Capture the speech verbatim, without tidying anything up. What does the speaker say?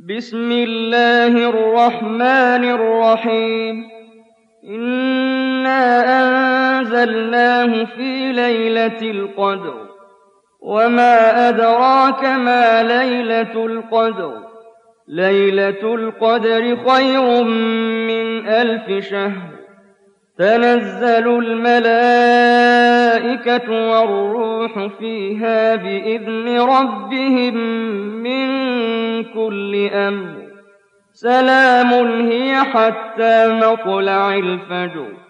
بسم الله الرحمن الرحيم إنا أنزلناه في ليلة القدر وما أدراك ما ليلة القدر ليلة القدر خير من ألف شهر تنزل الملائكة والروح فيها بإذن ربهم من كل أمر سلام هي حتى مطلع الفجر